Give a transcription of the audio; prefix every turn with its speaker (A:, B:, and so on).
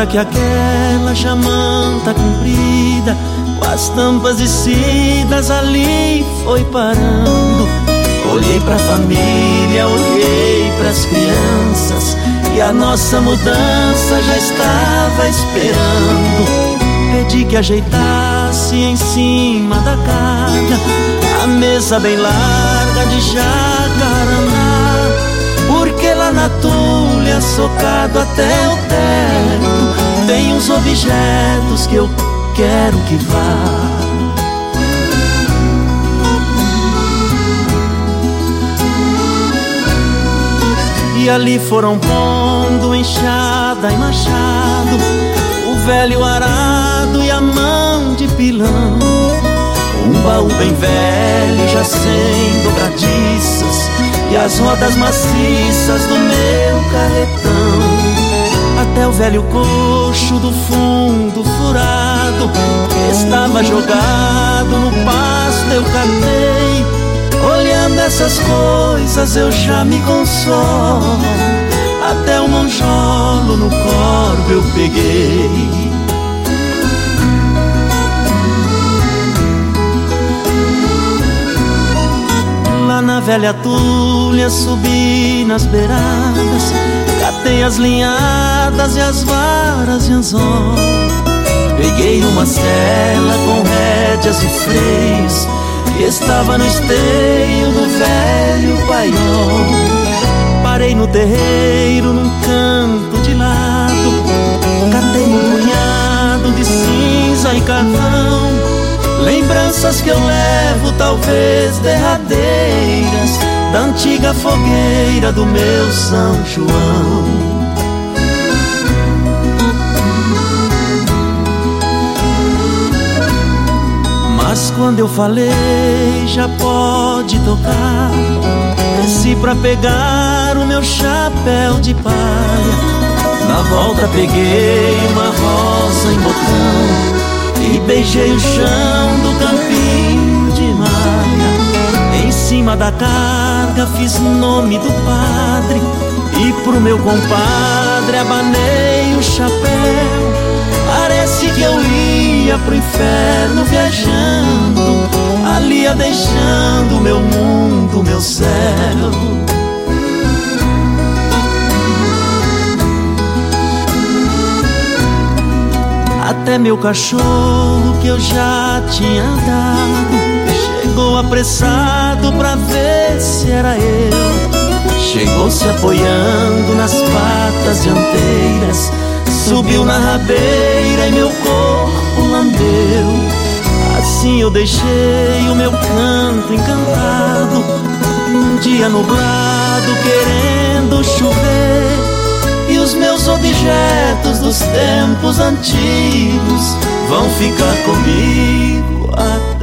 A: Hora que aquela jamanta comprida, com as tampas descidas, ali foi parando. Olhei pra família, olhei pras crianças, e a nossa mudança já estava esperando. Pedi que ajeitasse em cima da carga a mesa bem larga de jacarandá, porque lá na Tulha, socado até o teto, tem uns objetos que eu quero que vá. E ali foram pondo enxada e machado, o velho arado e a mão de pilão, um baú bem velho já sem dobradiças, e as rodas maciças do meu carretão. Até o velho coxo do fundo furado estava jogado no pasto, eu catei. Olhando essas coisas eu já me consolo, até o monjolo no corpo eu peguei. Lá na velha Tulha subi nas beiradas, catei as linhadas e as varas de anzol, peguei uma sela com rédeas e freios que estava no esteio do velho paiol. Parei no terreiro num canto de lado, catei um punhado de cinza e carvão, lembranças que eu levo talvez derradeiras da antiga fogueira do meu São João. Mas quando eu falei já pode tocar, desci pra pegar o meu chapéu de palha. Na volta peguei uma rosa em botão e beijei o chão do campinho de malha. Em cima da carga fiz nome do padre e pro meu compadre abanei o chapéu. Parece que eu ia pro inferno viajando, ali ia deixando o meu mundo, meu céu. Até meu cachorro que eu já tinha dado chegou apressado pra ver se era eu. Chegou se apoiando nas patas dianteiras, subiu na rabeira e meu corpo lambeu. Assim eu deixei o meu canto encantado, num dia nublado querendo chover, e os meus objetos dos tempos antigos vão ficar comigo até